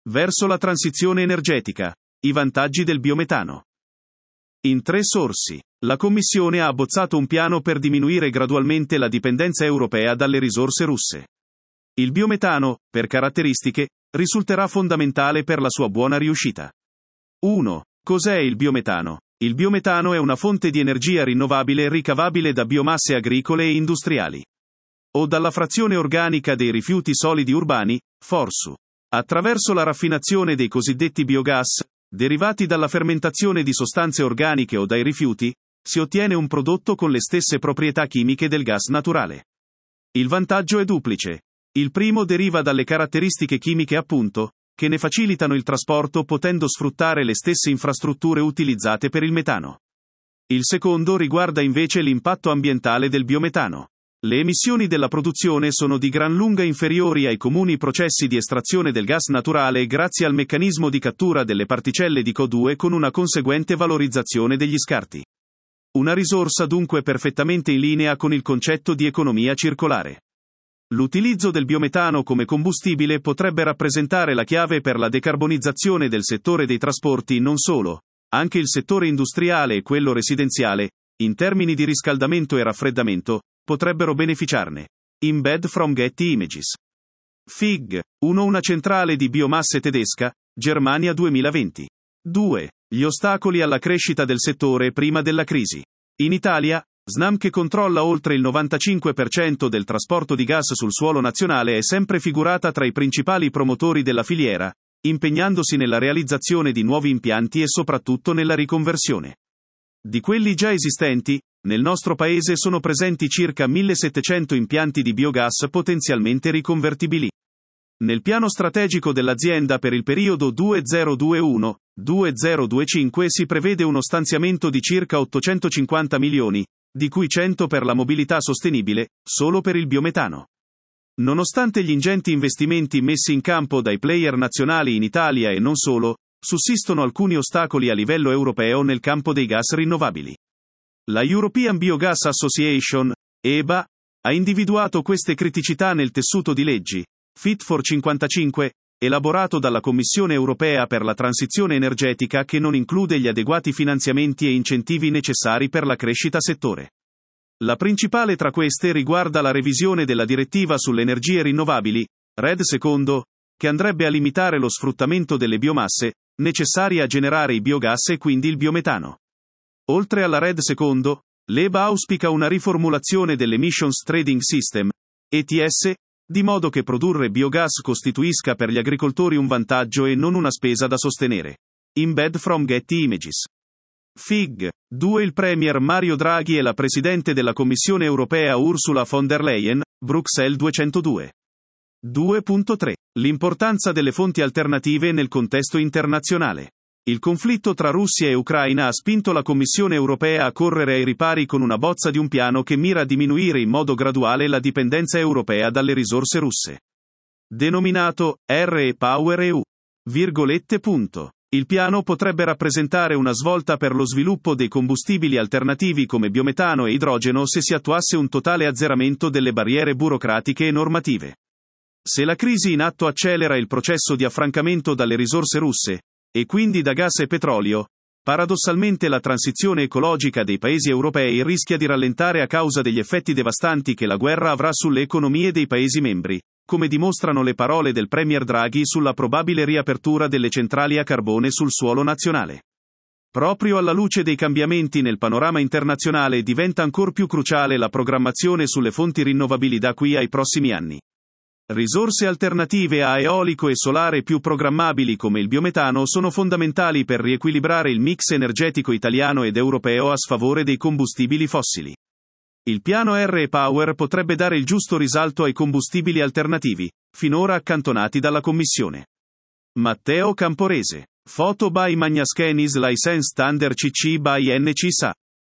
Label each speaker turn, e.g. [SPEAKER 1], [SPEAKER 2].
[SPEAKER 1] Verso la transizione energetica. I vantaggi del biometano. In 3 sorsi. La Commissione ha abbozzato un piano per diminuire gradualmente la dipendenza europea dalle risorse russe. Il biometano, per caratteristiche, risulterà fondamentale per la sua buona riuscita. 1. Cos'è il biometano? Il biometano è una fonte di energia rinnovabile ricavabile da biomasse agricole e industriali. O dalla frazione organica dei rifiuti solidi urbani, FORSU. Attraverso la raffinazione dei cosiddetti biogas, derivati dalla fermentazione di sostanze organiche o dai rifiuti, si ottiene un prodotto con le stesse proprietà chimiche del gas naturale. Il vantaggio è duplice. Il primo deriva dalle caratteristiche chimiche appunto, che ne facilitano il trasporto potendo sfruttare le stesse infrastrutture utilizzate per il metano. Il secondo riguarda invece l'impatto ambientale del biometano. Le emissioni della produzione sono di gran lunga inferiori ai comuni processi di estrazione del gas naturale grazie al meccanismo di cattura delle particelle di CO2 con una conseguente valorizzazione degli scarti. Una risorsa dunque perfettamente in linea con il concetto di economia circolare. L'utilizzo del biometano come combustibile potrebbe rappresentare la chiave per la decarbonizzazione del settore dei trasporti non solo, anche il settore industriale e quello residenziale, in termini di riscaldamento e raffreddamento, potrebbero beneficiarne. Embed from Getty Images. FIG. 1. Una centrale di biomasse tedesca, Germania 2020. 2. Gli ostacoli alla crescita del settore prima della crisi. In Italia, Snam, che controlla oltre il 95% del trasporto di gas sul suolo nazionale, è sempre figurata tra i principali promotori della filiera, impegnandosi nella realizzazione di nuovi impianti e soprattutto nella riconversione di quelli già esistenti. Nel nostro paese sono presenti circa 1700 impianti di biogas potenzialmente riconvertibili. Nel piano strategico dell'azienda per il periodo 2021-2025 si prevede uno stanziamento di circa 850 milioni, di cui 100 per la mobilità sostenibile, solo per il biometano. Nonostante gli ingenti investimenti messi in campo dai player nazionali in Italia e non solo, sussistono alcuni ostacoli a livello europeo nel campo dei gas rinnovabili. La European Biogas Association, EBA, ha individuato queste criticità nel tessuto di leggi, Fit for 55, elaborato dalla Commissione europea per la transizione energetica, che non include gli adeguati finanziamenti e incentivi necessari per la crescita settore. La principale tra queste riguarda la revisione della direttiva sulle energie rinnovabili, RED II, che andrebbe a limitare lo sfruttamento delle biomasse, necessarie a generare i biogas e quindi il biometano. Oltre alla RED II, l'EBA auspica una riformulazione dell'Emissions Trading System, ETS, di modo che produrre biogas costituisca per gli agricoltori un vantaggio e non una spesa da sostenere. Embed from Getty Images. FIG. 2. Il Premier Mario Draghi e la Presidente della Commissione europea Ursula von der Leyen, Bruxelles 202. 2.3. L'importanza delle fonti alternative nel contesto internazionale. Il conflitto tra Russia e Ucraina ha spinto la Commissione europea a correre ai ripari con una bozza di un piano che mira a diminuire in modo graduale la dipendenza europea dalle risorse russe. Denominato REPowerEU. Il piano potrebbe rappresentare una svolta per lo sviluppo dei combustibili alternativi come biometano e idrogeno se si attuasse un totale azzeramento delle barriere burocratiche e normative. Se la crisi in atto accelera il processo di affrancamento dalle risorse russe, e quindi da gas e petrolio, paradossalmente la transizione ecologica dei paesi europei rischia di rallentare a causa degli effetti devastanti che la guerra avrà sulle economie dei paesi membri, come dimostrano le parole del Premier Draghi sulla probabile riapertura delle centrali a carbone sul suolo nazionale. Proprio alla luce dei cambiamenti nel panorama internazionale diventa ancor più cruciale la programmazione sulle fonti rinnovabili da qui ai prossimi anni. Risorse alternative a eolico e solare più programmabili come il biometano sono fondamentali per riequilibrare il mix energetico italiano ed europeo a sfavore dei combustibili fossili. Il piano REPower potrebbe dare il giusto risalto ai combustibili alternativi, finora accantonati dalla Commissione. Matteo Camporese. Photo by Magnascan is licensed under CC by NC SA.